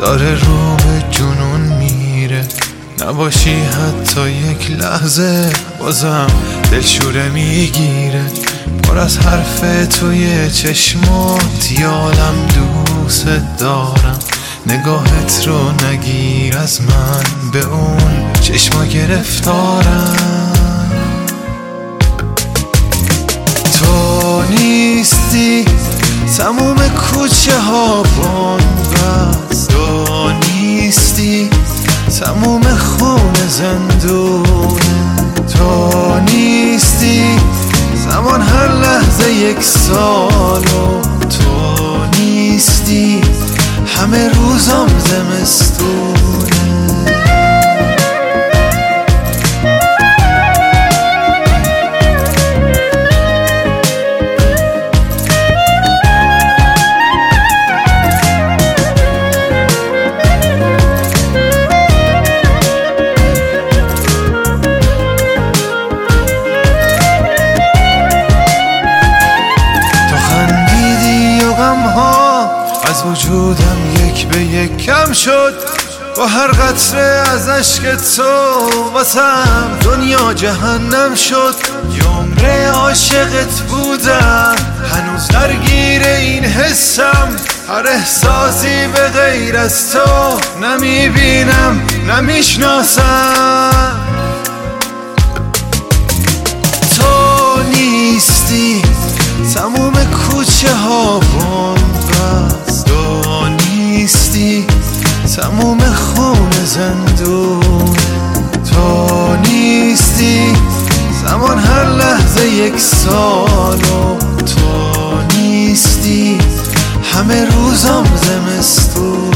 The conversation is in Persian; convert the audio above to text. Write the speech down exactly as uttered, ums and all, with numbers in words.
داره رو به جنون میره. نباشی حتی یک لحظه بازم دلشوره میگیره. پر از حرف توی چشمات یالم دوست دارم. نگاهت رو نگیر از من، به اون چشما گرفتارم. تو نیستی تموم کوچه ها بنبست، تو نیستی تموم خون زندونه، تو نیستی زمان هر لحظه یک سال و تو نیستی همه روزم زمستونه. از وجودم یک به یک کم شد با هر قطره از عشق تو. واسم دنیا جهنم شد. یه عمر عاشقت بودم، هنوز درگیر این حسم. هر احساسی به غیر از تو نمیبینم نمیشناسم. تو نیستی تموم کوچه ها بنبست، تو نیستی تموم خون زندون، تو نیستی زمان هر لحظه یک سال و تو نیستی همه روزم زمستون.